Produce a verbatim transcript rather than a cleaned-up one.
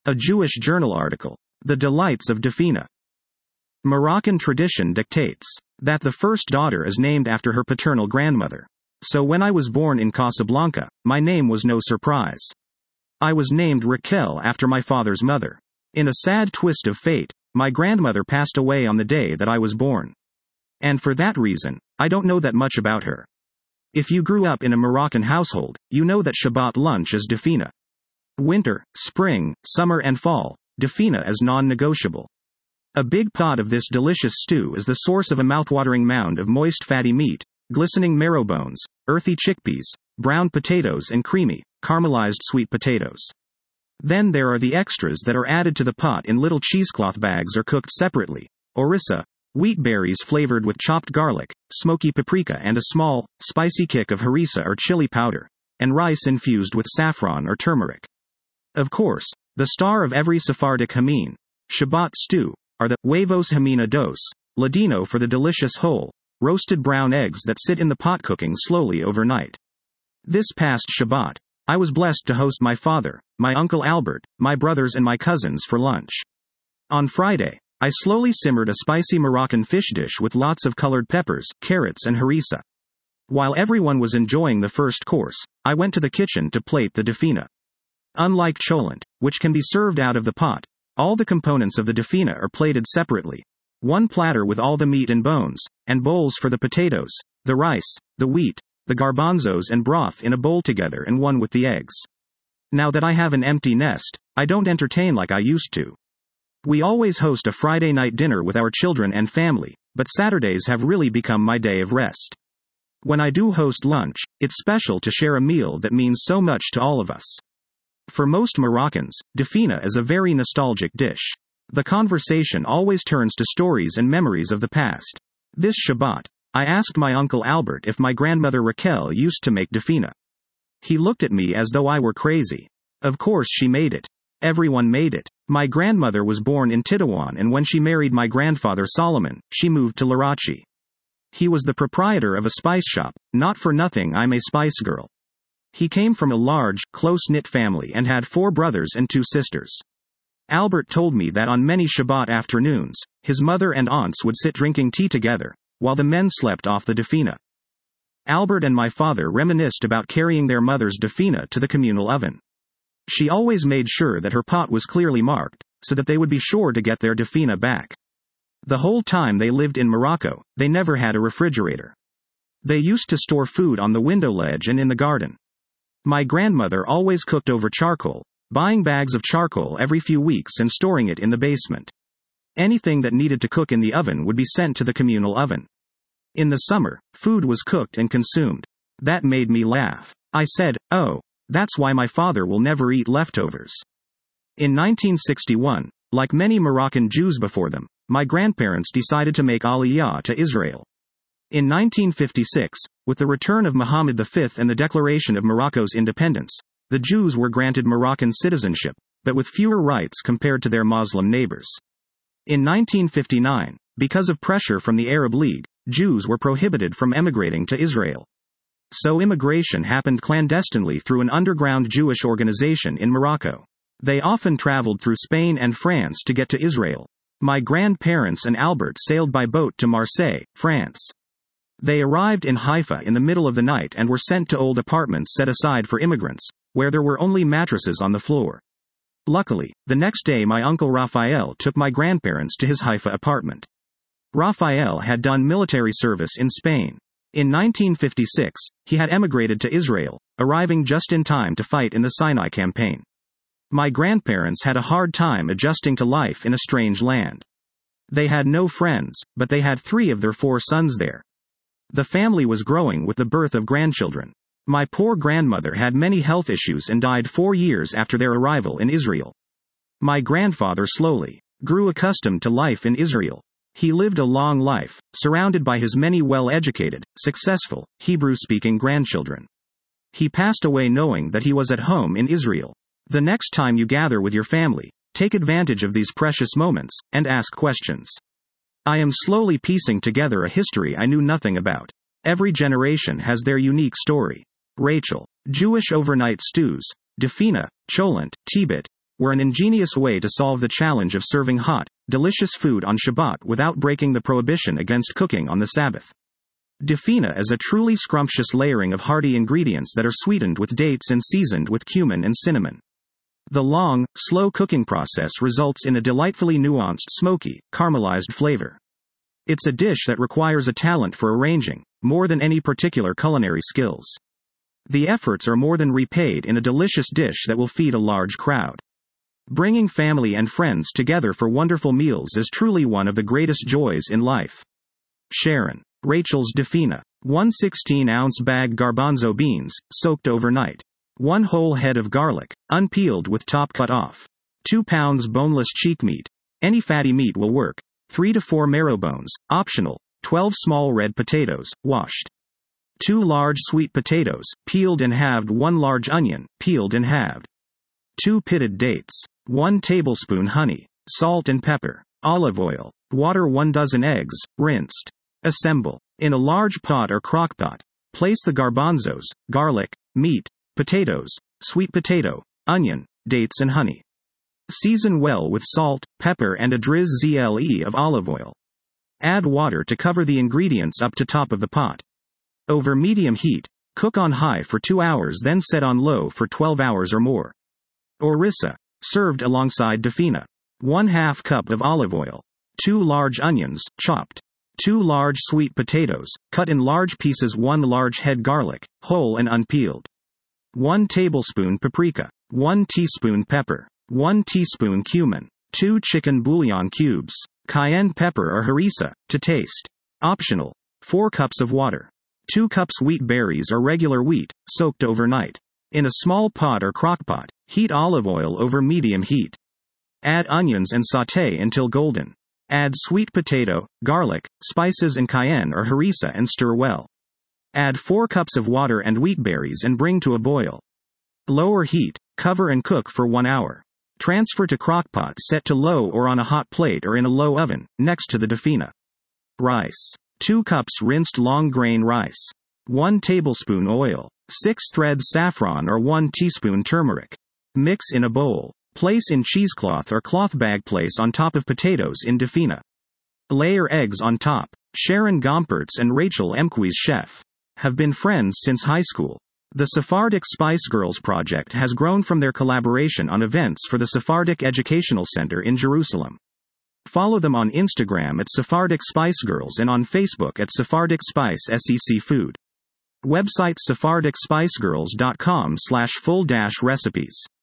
A Jewish journal article. The Delights of Dafina. Moroccan tradition dictates that the first daughter is named after her paternal grandmother. So when I was born in Casablanca, my name was no surprise. I was named Raquel after my father's mother. In a sad twist of fate, my grandmother passed away on the day that I was born. And for that reason, I don't know that much about her. If you grew up in a Moroccan household, you know that Shabbat lunch is dafina. Winter, spring, summer and fall, dafina is non-negotiable. A big pot of this delicious stew is the source of a mouthwatering mound of moist fatty meat, glistening marrow bones, earthy chickpeas, brown potatoes and creamy, caramelized sweet potatoes. Then there are the extras that are added to the pot in little cheesecloth bags or cooked separately. Orissa, wheat berries flavored with chopped garlic, smoky paprika and a small, spicy kick of harissa or chili powder, and rice infused with saffron or turmeric. Of course, the star of every Sephardic hameen, Shabbat stew, are the huevos hamina dos, Ladino for the delicious whole, roasted brown eggs that sit in the pot cooking slowly overnight. This past Shabbat, I was blessed to host my father, my uncle Albert, my brothers and my cousins for lunch. On Friday, I slowly simmered a spicy Moroccan fish dish with lots of colored peppers, carrots and harissa. While everyone was enjoying the first course, I went to the kitchen to plate the dafina. Unlike cholent, which can be served out of the pot, all the components of the dafina are plated separately. One platter with all the meat and bones, and bowls for the potatoes, the rice, the wheat, the garbanzos and broth in a bowl together and one with the eggs. Now that I have an empty nest, I don't entertain like I used to. We always host a Friday night dinner with our children and family, but Saturdays have really become my day of rest. When I do host lunch, it's special to share a meal that means so much to all of us. For most Moroccans, dafina is a very nostalgic dish. The conversation always turns to stories and memories of the past. This Shabbat, I asked my uncle Albert if my grandmother Raquel used to make dafina. He looked at me as though I were crazy. Of course she made it. Everyone made it. My grandmother was born in Tétouan and when she married my grandfather Solomon, she moved to Larachi. He was the proprietor of a spice shop, not for nothing I'm a spice girl. He came from a large, close-knit family and had four brothers and two sisters. Albert told me that on many Shabbat afternoons, his mother and aunts would sit drinking tea together, while the men slept off the dafina. Albert and my father reminisced about carrying their mother's dafina to the communal oven. She always made sure that her pot was clearly marked, so that they would be sure to get their dafina back. The whole time they lived in Morocco, they never had a refrigerator. They used to store food on the window ledge and in the garden. My grandmother always cooked over charcoal, buying bags of charcoal every few weeks and storing it in the basement. Anything that needed to cook in the oven would be sent to the communal oven. In the summer, food was cooked and consumed. That made me laugh. I said, "Oh, that's why my father will never eat leftovers." In nineteen sixty-one, like many Moroccan Jews before them, my grandparents decided to make Aliyah to Israel. In nineteen fifty-six, with the return of Muhammad the Fifth and the declaration of Morocco's independence, the Jews were granted Moroccan citizenship, but with fewer rights compared to their Muslim neighbors. In nineteen fifty-nine, because of pressure from the Arab League, Jews were prohibited from emigrating to Israel. So immigration happened clandestinely through an underground Jewish organization in Morocco. They often traveled through Spain and France to get to Israel. My grandparents and Albert sailed by boat to Marseille, France. They arrived in Haifa in the middle of the night and were sent to old apartments set aside for immigrants, where there were only mattresses on the floor. Luckily, the next day my uncle Raphael took my grandparents to his Haifa apartment. Raphael had done military service in Spain. In nineteen fifty-six, he had emigrated to Israel, arriving just in time to fight in the Sinai campaign. My grandparents had a hard time adjusting to life in a strange land. They had no friends, but they had three of their four sons there. The family was growing with the birth of grandchildren. My poor grandmother had many health issues and died four years after their arrival in Israel. My grandfather slowly grew accustomed to life in Israel. He lived a long life, surrounded by his many well-educated, successful, Hebrew-speaking grandchildren. He passed away knowing that he was at home in Israel. The next time you gather with your family, take advantage of these precious moments, and ask questions. I am slowly piecing together a history I knew nothing about. Every generation has their unique story. Rachel. Jewish overnight stews. Dafina, cholent, tibit, were an ingenious way to solve the challenge of serving hot, delicious food on Shabbat without breaking the prohibition against cooking on the Sabbath. Dafina is a truly scrumptious layering of hearty ingredients that are sweetened with dates and seasoned with cumin and cinnamon. The long, slow cooking process results in a delightfully nuanced, smoky, caramelized flavor. It's a dish that requires a talent for arranging, more than any particular culinary skills. The efforts are more than repaid in a delicious dish that will feed a large crowd. Bringing family and friends together for wonderful meals is truly one of the greatest joys in life. Sharon. Rachel's Dafina. one sixteen ounce bag garbanzo beans, soaked overnight. one whole head of garlic, unpeeled with top cut off. two pounds boneless cheek meat. Any fatty meat will work. three to four marrow bones, optional. twelve small red potatoes, washed. two large sweet potatoes, peeled and halved. one large onion, peeled and halved. two pitted dates. one tablespoon honey. Salt and pepper. Olive oil. Water. one dozen eggs, rinsed. Assemble. In a large pot or crockpot, place the garbanzos, garlic, meat, potatoes, sweet potato, onion, dates and honey. Season well with salt, pepper and a drizzle of olive oil. Add water to cover the ingredients up to top of the pot. Over medium heat, cook on high for two hours, then set on low for twelve hours or more. Orissa, served alongside Dafina. one half cup of olive oil. two large onions, chopped. two large sweet potatoes, cut in large pieces. one large head garlic, whole and unpeeled. one tablespoon paprika. one teaspoon pepper. one teaspoon cumin. two chicken bouillon cubes. Cayenne pepper or harissa, to taste. Optional. four cups of water. two cups wheat berries or regular wheat, soaked overnight. In a small pot or crockpot, heat olive oil over medium heat. Add onions and sauté until golden. Add sweet potato, garlic, spices and cayenne or harissa and stir well. Add four cups of water and wheat berries and bring to a boil. Lower heat, cover and cook for one hour. Transfer to crockpot set to low or on a hot plate or in a low oven, next to the Dafina. Rice. two cups rinsed long grain rice. one tablespoon oil. six threads saffron or one teaspoon turmeric. Mix in a bowl. Place in cheesecloth or cloth bag. Place on top of potatoes in Dafina. Layer eggs on top. Sharon Gompertz and Rachel Emquist chef have been friends since high school. The Sephardic Spice Girls project has grown from their collaboration on events for the Sephardic Educational Center in Jerusalem. Follow them on Instagram at Sephardic Spice Girls and on Facebook at Sephardic Spice Sec Food. Website sephardic spice girls dot com slash full dash recipes.